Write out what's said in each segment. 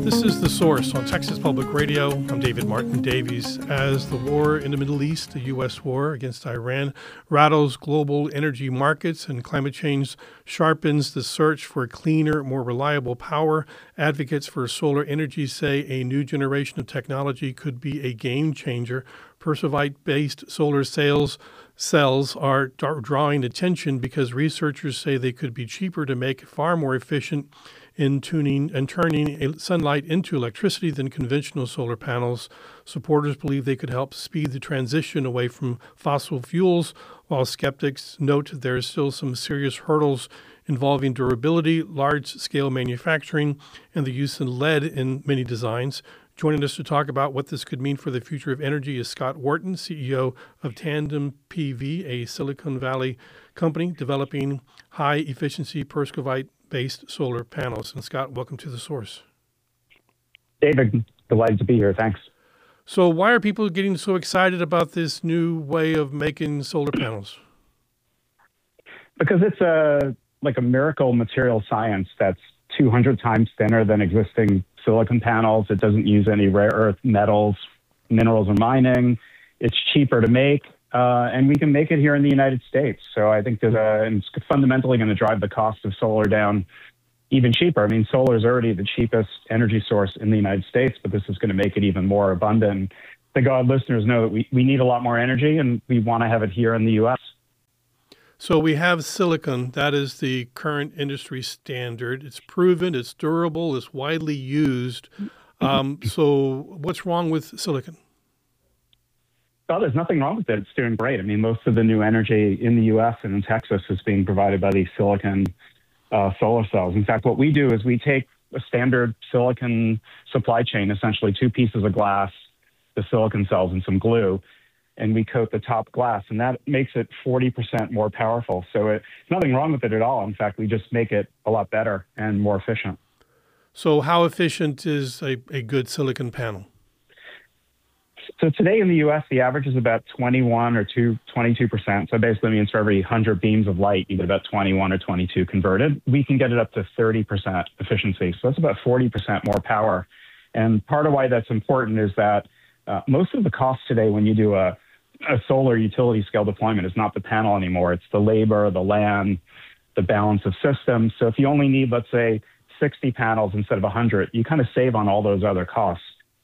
This is The Source on Texas Public Radio. I'm David Martin Davies. As the war in the Middle East, the U.S. war against Iran, rattles global energy markets and climate change sharpens the search for cleaner, more reliable power, advocates for solar energy say a new generation of technology could be a game changer. Persovite-based solar cells are drawing attention because researchers say they could be cheaper to make, far more efficient in tuning and turning sunlight into electricity than conventional solar panels. Supporters believe they could help speed the transition away from fossil fuels, while skeptics note there are still some serious hurdles involving durability, large-scale manufacturing, and the use of lead in many designs. Joining us to talk about what this could mean for the future of energy is Scott Wharton, CEO of Tandem PV, a Silicon Valley company developing high-efficiency Persovite-based solar panels. And Scott, welcome to The Source. David, delighted to be here. Thanks. So why are people getting so excited about this new way of making solar panels? Because it's a miracle material science that's 200 times thinner than existing silicon panels. It doesn't use any rare earth metals, minerals, or mining. It's cheaper to make, and we can make it here in the United States. So I think it's fundamentally going to drive the cost of solar down even cheaper. I mean, solar is already the cheapest energy source in the United States, but this is going to make it even more abundant. The God listeners know that we need a lot more energy, and we want to have it here in the U.S. So we have silicon. That is the current industry standard. It's proven, it's durable, it's widely used. So what's wrong with silicon? Well, there's nothing wrong with it. It's doing great. I mean, most of the new energy in the U.S. and in Texas is being provided by these silicon solar cells. In fact, what we do is we take a standard silicon supply chain, essentially 2 pieces of glass, the silicon cells, and some glue, and we coat the top glass, and that makes it 40% more powerful. So there's nothing wrong with it at all. In fact, we just make it a lot better and more efficient. So how efficient is a good silicon panel? So today in the U.S., the average is about 21 or 22%. So basically means for every 100 beams of light, you get about 21 or 22 converted. We can get it up to 30% efficiency. So that's about 40% more power. And part of why that's important is that most of the cost today when you do a solar utility scale deployment is not the panel anymore. It's the labor, the land, the balance of systems. So if you only need, let's say, 60 panels instead of 100, you kind of save on all those other costs.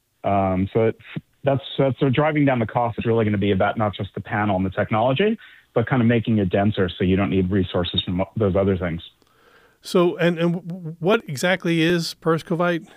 So driving down the cost is really going to be about not just the panel and the technology, but kind of making it denser so you don't need resources from those other things. So, and what exactly is Persovite?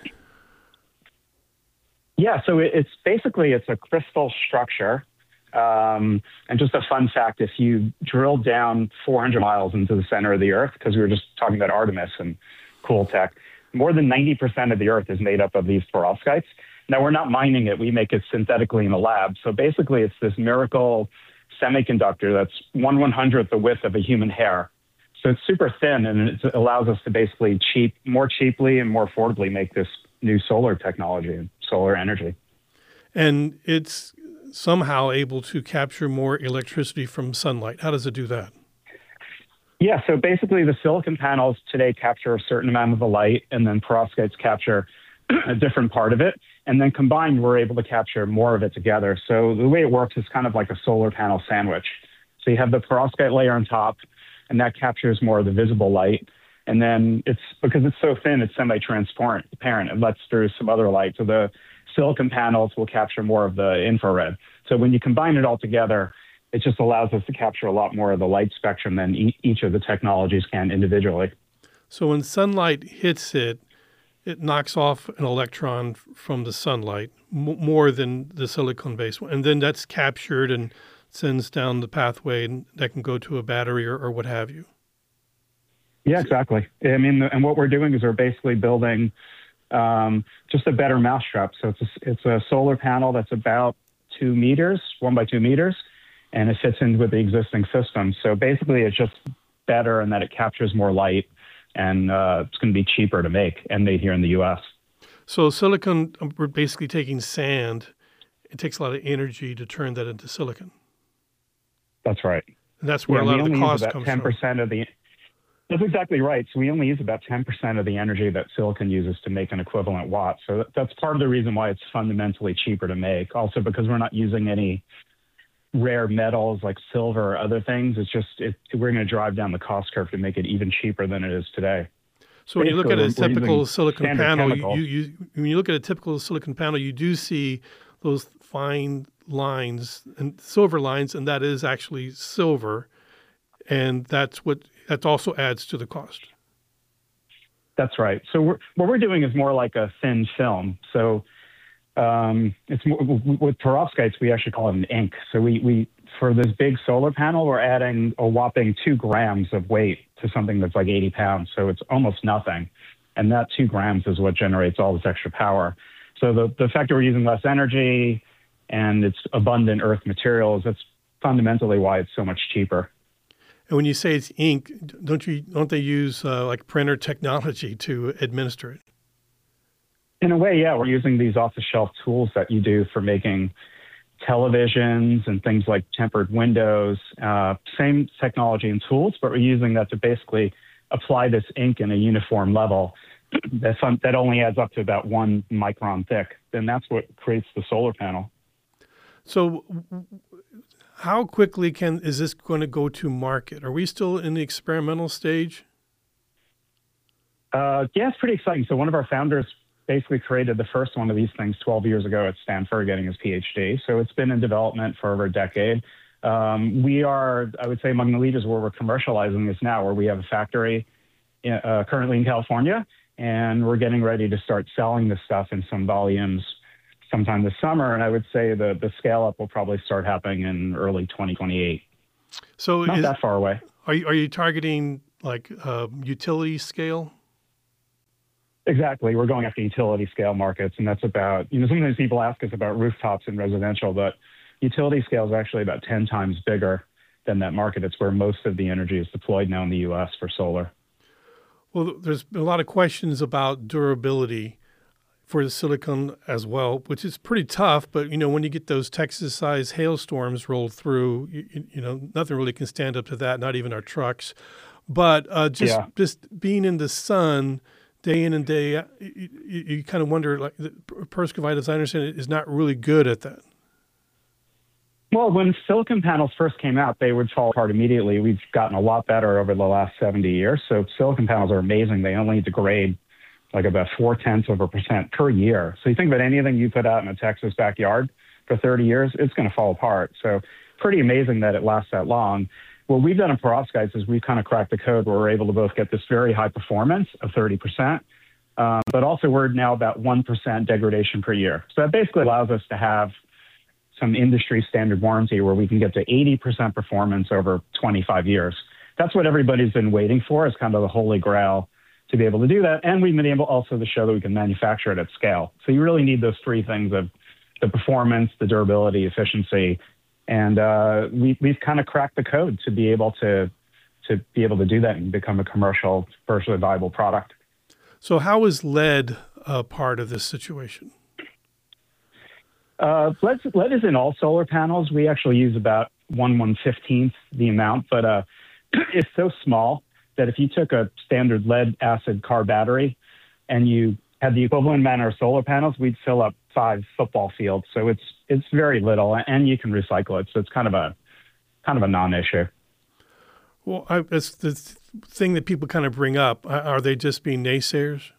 Yeah, so it's a crystal structure. And just a fun fact, if you drill down 400 miles into the center of the Earth, because we were just talking about Artemis and cool tech, more than 90% of the Earth is made up of these perovskites. Now, we're not mining it. We make it synthetically in the lab. So basically, it's this miracle semiconductor that's 1/100th the width of a human hair. So it's super thin, and it allows us to basically more cheaply and more affordably make this new solar technology and solar energy. And it's somehow able to capture more electricity from sunlight. How does it do that? Yeah, so basically the silicon panels today capture a certain amount of the light, and then perovskites capture a different part of it. And then combined, we're able to capture more of it together. So the way it works is kind of like a solar panel sandwich. So you have the perovskite layer on top, and that captures more of the visible light. And then because it's so thin, it's semi-transparent. It lets through some other light. So the silicon panels will capture more of the infrared. So when you combine it all together, it just allows us to capture a lot more of the light spectrum than each of the technologies can individually. So when sunlight hits it, it knocks off an electron from the sunlight more than the silicon-based one. And then that's captured and sends down the pathway, and that can go to a battery or what have you. Yeah, exactly. I mean, and what we're doing is we're basically building just a better mousetrap. So it's a solar panel that's about 2 meters, 1 by 2 meters, and it fits in with the existing system. So basically, it's just better in that it captures more light, and it's going to be cheaper to make and made here in the U.S. So silicon, we're basically taking sand. It takes a lot of energy to turn that into silicon. That's right. And that's where a lot of the cost comes from. 10% of the That's exactly right. So we only use about 10% of the energy that silicon uses to make an equivalent watt. So that's part of the reason why it's fundamentally cheaper to make. Also because we're not using any rare metals like silver or other things. It's just we're going to drive down the cost curve to make it even cheaper than it is today. So when you look at a typical silicon panel, when you look at a typical silicon panel, you do see those fine lines and silver lines, and that is actually silver, and that also adds to the cost. That's right. So what we're doing is more like a thin film. So it's more, with perovskites, we actually call it an ink. So we for this big solar panel, we're adding a whopping 2 grams of weight to something that's like 80 pounds. So it's almost nothing. And that 2 grams is what generates all this extra power. So the fact that we're using less energy and it's abundant earth materials, that's fundamentally why it's so much cheaper. And when you say it's ink, don't they use like printer technology to administer it? In a way, yeah. We're using these off-the-shelf tools that you do for making televisions and things like tempered windows. Same technology and tools, but we're using that to basically apply this ink in a uniform level that only adds up to about 1 micron thick. And that's what creates the solar panel. So how quickly is this going to go to market? Are we still in the experimental stage? Yeah, it's pretty exciting. So one of our founders basically created the first one of these things 12 years ago at Stanford, getting his PhD. So it's been in development for over a decade. We are, I would say, among the leaders where we're commercializing this now, where we have a factory currently in California, and we're getting ready to start selling this stuff in some volumes sometime this summer. And I would say the scale up will probably start happening in early 2028. So not that far away. Are you targeting like utility scale? Exactly. We're going after utility scale markets, and that's about, sometimes people ask us about rooftops in residential, but utility scale is actually about 10 times bigger than that market. It's where most of the energy is deployed now in the U.S. for solar. Well, there's been a lot of questions about durability for the silicon as well, which is pretty tough. But, when you get those Texas-sized hailstorms rolled through, nothing really can stand up to that, not even our trucks. But just being in the sun day in and day out, you kind of wonder, like, perovskite, as I understand it, is not really good at that. Well, when silicon panels first came out, they would fall apart immediately. We've gotten a lot better over the last 70 years. So silicon panels are amazing. They only degrade like about 0.4% per year. So you think about anything you put out in a Texas backyard for 30 years, it's going to fall apart. So pretty amazing that it lasts that long. What we've done in perovskites is we've kind of cracked the code where we're able to both get this very high performance of 30%, but also we're now about 1% degradation per year. So that basically allows us to have some industry standard warranty where we can get to 80% performance over 25 years. That's what everybody's been waiting for, is kind of the holy grail to be able to do that. And we've been able also to show that we can manufacture it at scale. So you really need those 3 things of the performance, the durability, efficiency. And we've kind of cracked the code to be able to do that and become a commercially viable product. So how is lead part of this situation? Lead is in all solar panels. We actually use about 1/115th the amount, but it's so small that if you took a standard lead acid car battery and you had the equivalent amount of solar panels, we'd fill up 5 football fields. So it's very little, and you can recycle it. So it's kind of a non-issue. Well, it's the thing that people kind of bring up. Are they just being naysayers?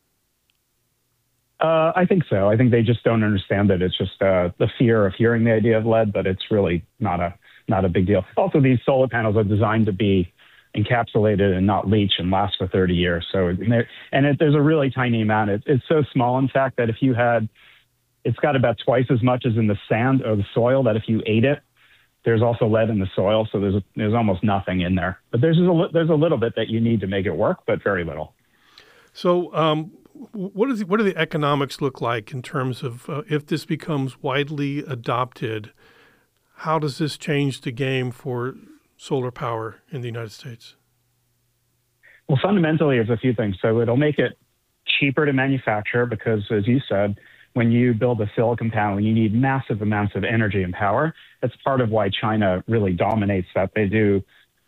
I think so. I think they just don't understand that it's just the fear of hearing the idea of lead, but it's really not a big deal. Also, these solar panels are designed to be encapsulated and not leach and last for 30 years. So, there's a really tiny amount. It's so small, in fact, that it's got about twice as much as in the sand or the soil, that if you ate it, there's also lead in the soil. So there's almost nothing in there. But there's a little bit that you need to make it work, but very little. So, what do the economics look like in terms of if this becomes widely adopted? How does this change the game for solar power in the United States? Well, fundamentally, there's a few things. So it'll make it cheaper to manufacture because, as you said, when you build a silicon panel, you need massive amounts of energy and power. That's part of why China really dominates that. They do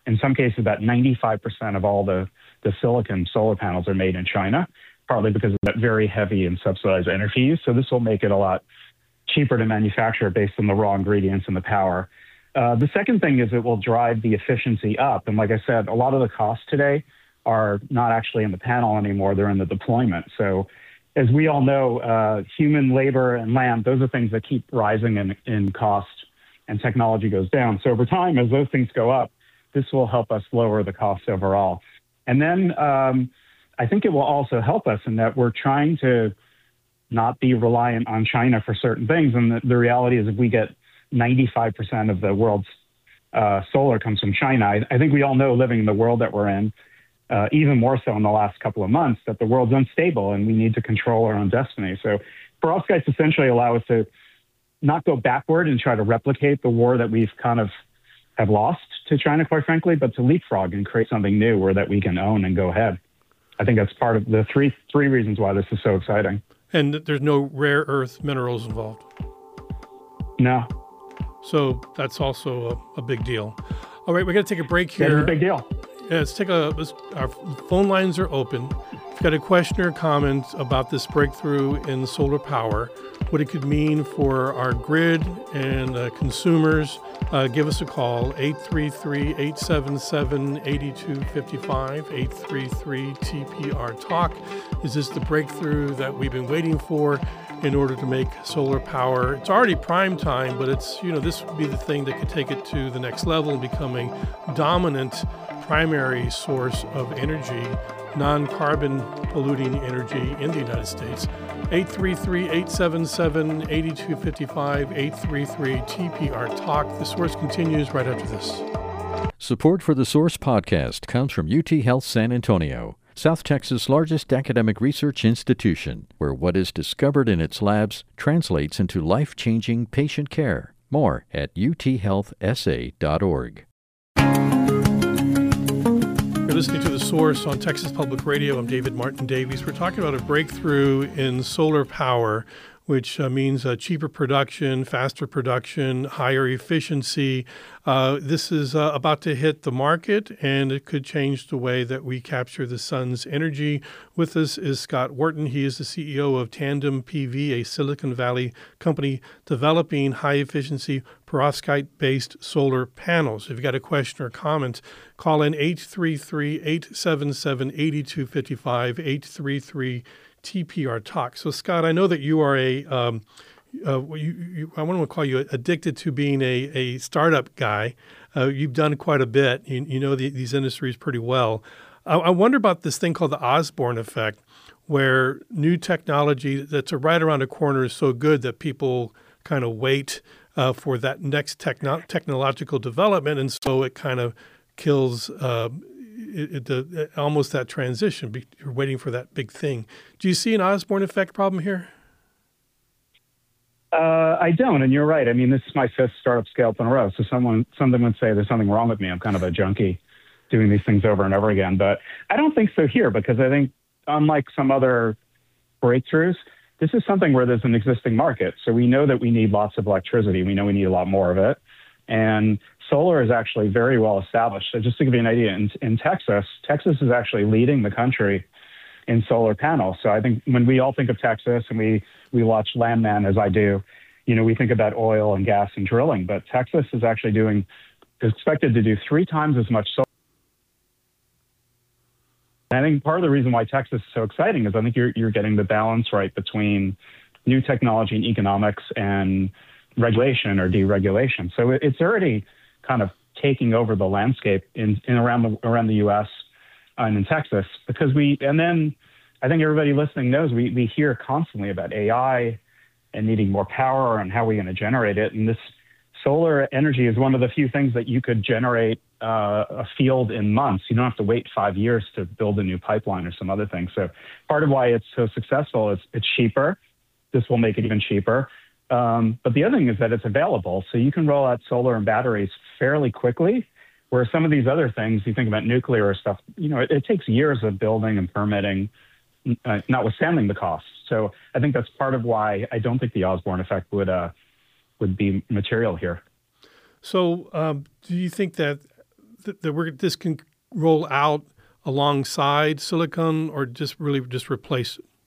In some cases, about 95% of all the silicon solar panels are made in China, partly because of that very heavy and subsidized energy use. So this will make it a lot cheaper to manufacture based on the raw ingredients and the power. The second thing is it will drive the efficiency up. And like I said, a lot of the costs today are not actually in the panel anymore, they're in the deployment. So as we all know, human labor and land, those are things that keep rising in cost, and technology goes down. So over time, as those things go up, this will help us lower the costs overall. And then I think it will also help us in that we're trying to not be reliant on China for certain things. And the reality is if we get 95% of the world's solar comes from China, I think we all know, living in the world that we're in, even more so in the last couple of months, that the world's unstable and we need to control our own destiny. So perovskites essentially allow us to not go backward and try to replicate the war that we've kind of have lost to China, quite frankly, but to leapfrog and create something new where that we can own and go ahead. I think that's part of the three reasons why this is so exciting. And there's no rare earth minerals involved? No. So that's also a big deal. All right, we're going to take a break here. That's a big deal. Yeah, our phone lines are open. If you've got a question or comment about this breakthrough in solar power, what it could mean for our grid and consumers, give us a call, 833-877-8255, 833-TPR-TALK. Is this the breakthrough that we've been waiting for in order to make solar power? It's already prime time, but it's, this would be the thing that could take it to the next level and become a dominant primary source of energy, non-carbon polluting energy in the United States. 833-877-8255, 833-TPR-TALK. The Source continues right after this. Support for the Source podcast comes from UT Health San Antonio, South Texas' largest academic research institution, where what is discovered in its labs translates into life-changing patient care. More at uthealthsa.org. You're listening to The Source on Texas Public Radio. I'm David Martin Davies. We're talking about a breakthrough in solar power, which means cheaper production, faster production, higher efficiency. This is about to hit the market, and it could change the way that we capture the sun's energy. With us is Scott Wharton. He is the CEO of Tandem PV, a Silicon Valley company developing high-efficiency perovskite-based solar panels. If you've got a question or comment, call in 833-877-8255, 833-TPR Talk. So, Scott, I know that you are I want to call you addicted to being a startup guy. You've done quite a bit. You know these industries pretty well. I wonder about this thing called the Osborne effect, where new technology that's right around the corner is so good that people kind of wait for that next technological development, and so it kind of kills almost that transition. You're waiting for that big thing. Do you see an Osborne effect problem here? I don't, and you're right. I mean, this is my fifth startup scale-up in a row, so something would say there's something wrong with me. I'm kind of a junkie doing these things over and over again. But I don't think so here, because I think, unlike some other breakthroughs, this is something where there's an existing market. So we know that we need lots of electricity. We know we need a lot more of it. And solar is actually very well established. So just to give you an idea, in Texas is actually leading the country in solar panels. So I think when we all think of Texas and we watch Landman, as I do, we think about oil and gas and drilling, but Texas is actually expected to do 3 times as much solar. I think part of the reason why Texas is so exciting is I think you're getting the balance right between new technology and economics and regulation or deregulation. So it's already kind of taking over the landscape in around the U.S. And in Texas, and then I think everybody listening knows we hear constantly about AI and needing more power and how we're going to generate it. And this solar energy is one of the few things that you could generate a field in months. You don't have to wait 5 years to build a new pipeline or some other thing. So part of why it's so successful is it's cheaper. This will make it even cheaper. But the other thing is that it's available. So you can roll out solar and batteries fairly quickly, where some of these other things, you think about nuclear or stuff, it takes years of building and permitting, notwithstanding the costs. So I think that's part of why I don't think the Osborne effect would be material here. So do you think that this can roll out alongside silicon, or just really just replace it?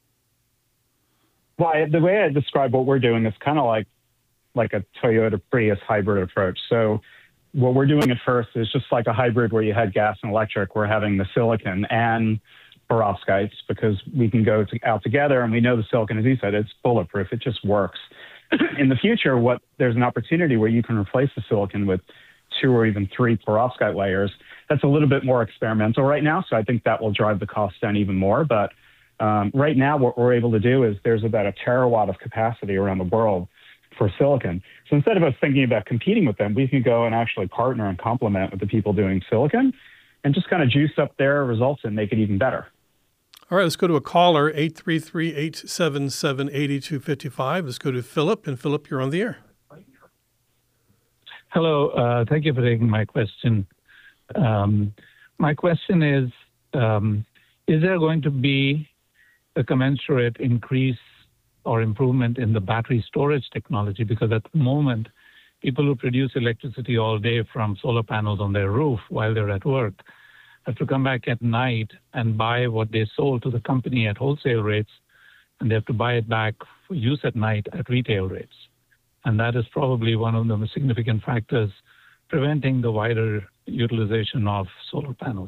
Well, the way I describe what we're doing is kind of like a Toyota Prius hybrid approach. So what we're doing at first is just like a hybrid where you had gas and electric. We're having the silicon and perovskites because we can go out together, and we know the silicon, as you said, it's bulletproof. It just works. In the future, there's an opportunity where you can replace the silicon with 2 or even 3 perovskite layers. That's a little bit more experimental right now, so I think that will drive the cost down even more. But right now, what we're able to do is there's about a terawatt of capacity around the world for silicon. So instead of us thinking about competing with them, we can go and actually partner and complement with the people doing silicon and just kind of juice up their results and make it even better. All right, let's go to a caller, 833-877-8255. Let's go to Philip. And Philip, you're on the air. Hello. Thank you for taking my question. My question is there going to be a commensurate increase or improvement in the battery storage technology? Because at the moment, people who produce electricity all day from solar panels on their roof while they're at work have to come back at night and buy what they sold to the company at wholesale rates, and they have to buy it back for use at night at retail rates. And that is probably one of the most significant factors preventing the wider utilization of solar panels.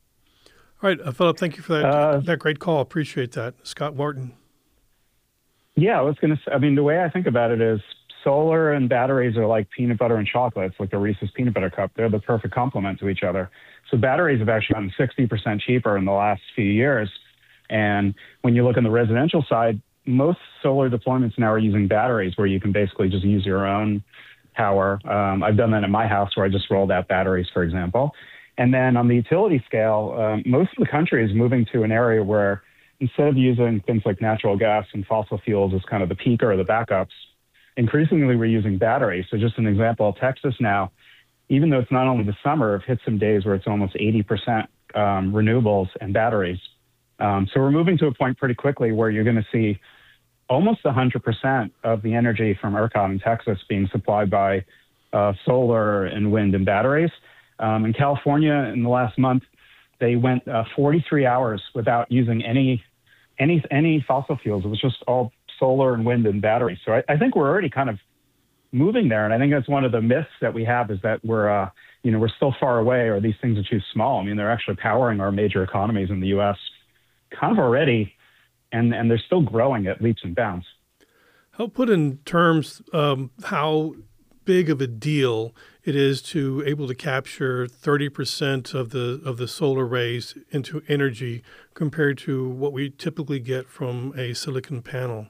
All right, Philip, thank you for that great call. Appreciate that. Scott Wharton. Yeah, I was going to say, the way I think about it is solar and batteries are like peanut butter and chocolate. It's like the Reese's peanut butter cup. They're the perfect complement to each other. So batteries have actually gotten 60% cheaper in the last few years. And when you look on the residential side, most solar deployments now are using batteries where you can basically just use your own power. I've done that at my house where I just rolled out batteries, for example. And then on the utility scale, most of the country is moving to an area where instead of using things like natural gas and fossil fuels as kind of the peaker or the backups, increasingly we're using batteries. So just an example, Texas now, even though it's not only the summer, I've hit some days where it's almost 80% renewables and batteries. So we're moving to a point pretty quickly where you're going to see almost 100% of the energy from ERCOT in Texas being supplied by solar and wind and batteries. In California, in the last month, they went 43 hours without using any fossil fuels. It was just all solar and wind and batteries. So I think we're already kind of moving there, and I think that's one of the myths that we have is that we're still far away, or these things are too small. They're actually powering our major economies in the U.S. kind of already, and they're still growing at leaps and bounds. Help put in terms how big of a deal it is to able to capture 30% of the solar rays into energy compared to what we typically get from a silicon panel.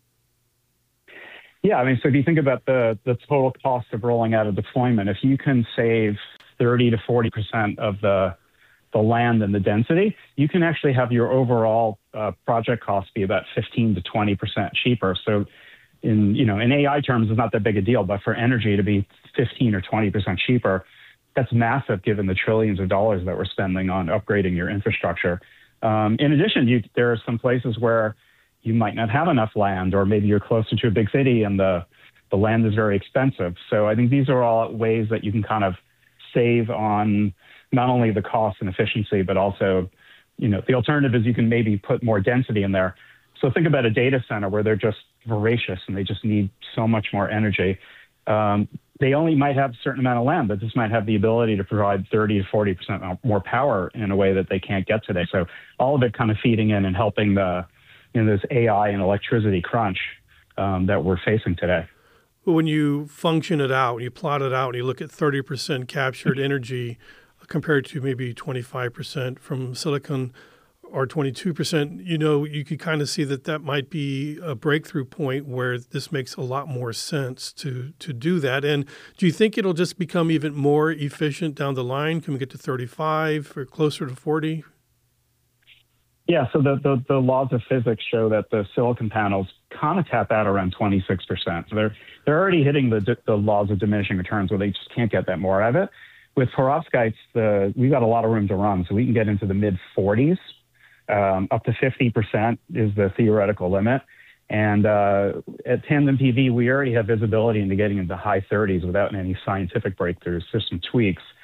Yeah, so if you think about the total cost of rolling out a deployment, if you can save 30 to 40% of the land and the density, you can actually have your overall project cost be about 15 to 20% cheaper. So in AI terms, it's not that big a deal, but for energy to be 15 or 20% cheaper, that's massive given the trillions of dollars that we're spending on upgrading your infrastructure. In addition, there are some places where you might not have enough land, or maybe you're closer to a big city and the land is very expensive. So I think these are all ways that you can kind of save on not only the cost and efficiency, but also, the alternative is you can maybe put more density in there. So think about a data center where they're just voracious and they just need so much more energy. They only might have a certain amount of land, but this might have the ability to provide 30 to 40% more power in a way that they can't get today. So all of it kind of feeding in and helping this AI and electricity crunch that we're facing today. Well, when you function it out, you plot it out, and you look at 30% captured energy compared to maybe 25% from silicon or 22%, you can kind of see that might be a breakthrough point where this makes a lot more sense to do that. And do you think it'll just become even more efficient down the line? Can we get to 35 or closer to 40? Yeah, so the laws of physics show that the silicon panels kind of tap out around 26%. So they're already hitting the laws of diminishing returns where they just can't get that more out of it. With perovskites, we've got a lot of room to run, so we can get into the mid-40s. Up to 50% is the theoretical limit. And at Tandem PV, we already have visibility into getting into high 30s without any scientific breakthroughs, just some tweaks.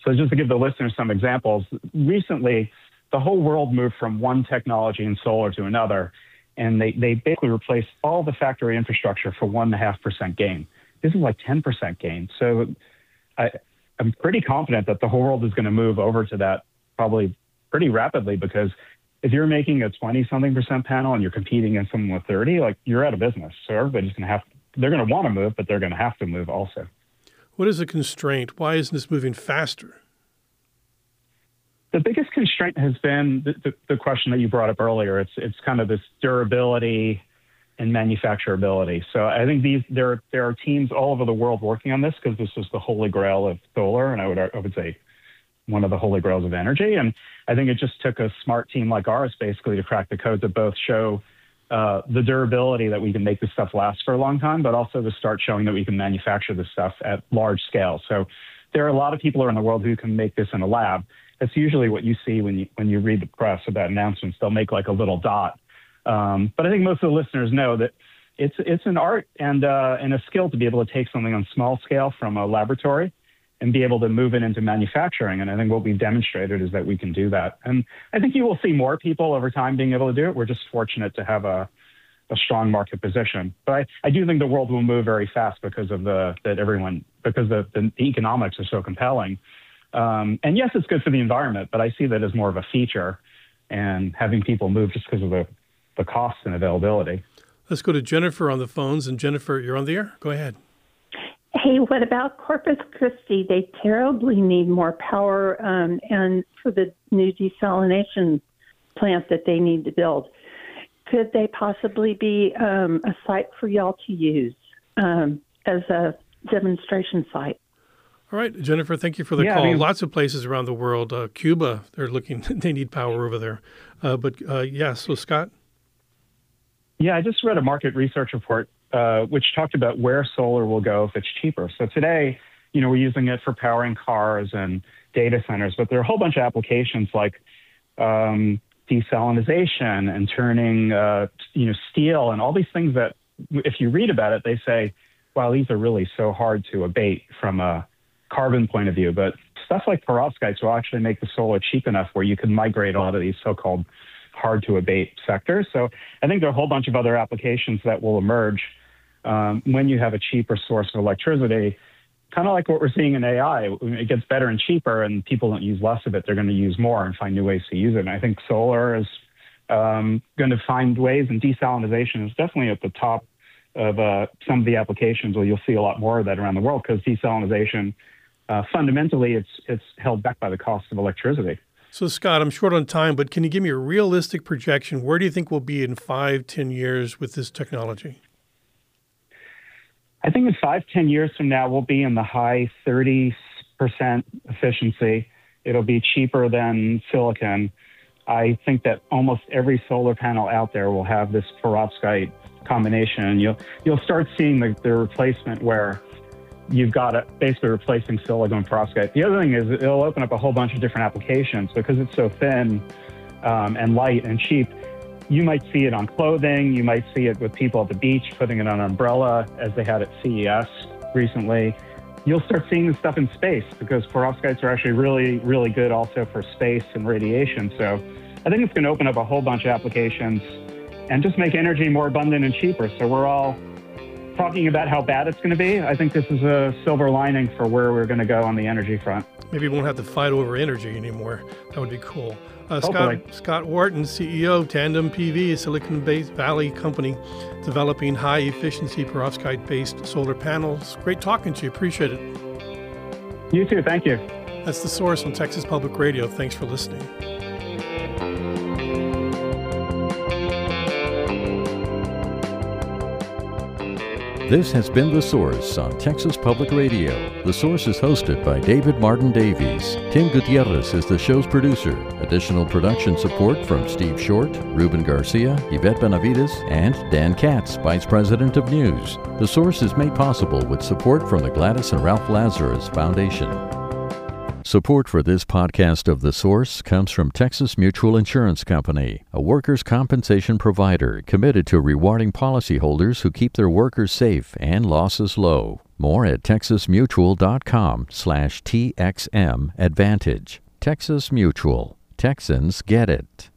So just to give the listeners some examples, recently, the whole world moved from one technology in solar to another, and they basically replaced all the factory infrastructure for 1.5% gain. This is like 10% gain. So I'm pretty confident that the whole world is going to move over to that probably pretty rapidly, because if you're making a 20-something% panel and you're competing against someone with 30, like, you're out of business. So everybody's going to they're going to want to move, but they're going to have to move also. What is the constraint? Why isn't this moving faster? The biggest constraint has been the question that you brought up earlier. It's kind of this durability and manufacturability. So I think there are teams all over the world working on this, because this is the holy grail of solar, and I would say one of the holy grails of energy. And I think it just took a smart team like ours basically to crack the code to both show the durability that we can make this stuff last for a long time, but also to start showing that we can manufacture this stuff at large scale. So there are a lot of people around the world who can make this in a lab. That's usually what you see when you read the press about announcements. They'll make like a little dot. But I think most of the listeners know that it's an art and a skill to be able to take something on small scale from a laboratory and be able to move it into manufacturing. And I think what we've demonstrated is that we can do that. And I think you will see more people over time being able to do it. We're just fortunate to have a strong market position. But I do think the world will move very fast because of the economics are so compelling. And yes, it's good for the environment, but I see that as more of a feature, and having people move just because of the cost and availability. Let's go to Jennifer on the phones. And Jennifer, you're on the air. Go ahead. Hey, what about Corpus Christi? They terribly need more power, and for the new desalination plant that they need to build. Could they possibly be a site for y'all to use as a demonstration site? All right, Jennifer, thank you for the call. Lots of places around the world. Cuba, they need power over there. So Scott? Yeah, I just read a market research report which talked about where solar will go if it's cheaper. So today, we're using it for powering cars and data centers, but there are a whole bunch of applications like desalination and turning, steel and all these things that, if you read about it, they say, wow, these are really so hard to abate from a carbon point of view. But stuff like perovskites will actually make the solar cheap enough where you can migrate a lot of these so-called hard to abate sectors. So I think there are a whole bunch of other applications that will emerge when you have a cheaper source of electricity, kind of like what we're seeing in AI. It gets better and cheaper and people don't use less of it. They're going to use more and find new ways to use it. And I think solar is going to find ways, and desalination is definitely at the top of some of the applications where you'll see a lot more of that around the world, because desalination, fundamentally, it's held back by the cost of electricity. So, Scott, I'm short on time, but can you give me a realistic projection? Where do you think we'll be in 5-10 years with this technology? I think in 5-10 years from now, we'll be in the high 30% efficiency. It'll be cheaper than silicon. I think that almost every solar panel out there will have this perovskite combination. You'll start seeing the replacement where you've got it basically replacing silicon perovskite. The other thing is it'll open up a whole bunch of different applications because it's so thin and light and cheap. You might see it on clothing. You might see it with people at the beach putting it on an umbrella, as they had at CES recently. You'll start seeing this stuff in space because perovskites are actually really, really good also for space and radiation. So I think it's going to open up a whole bunch of applications and just make energy more abundant and cheaper. So we're all talking about how bad it's going to be. I think this is a silver lining for where we're going to go on the energy front. Maybe we won't have to fight over energy anymore. That would be cool. Hopefully. Scott Wharton, CEO of Tandem PV, a Silicon Valley company developing high-efficiency perovskite-based solar panels. Great talking to you. Appreciate it. You too. Thank you. That's The Source on Texas Public Radio. Thanks for listening. This has been The Source on Texas Public Radio. The Source is hosted by David Martin Davies. Tim Gutierrez is the show's producer. Additional production support from Steve Short, Ruben Garcia, Yvette Benavides, and Dan Katz, Vice President of News. The Source is made possible with support from the Gladys and Ralph Lazarus Foundation. Support for this podcast of The Source comes from Texas Mutual Insurance Company, a workers' compensation provider committed to rewarding policyholders who keep their workers safe and losses low. More at texasmutual.com/TXM Advantage. Texas Mutual. Texans get it.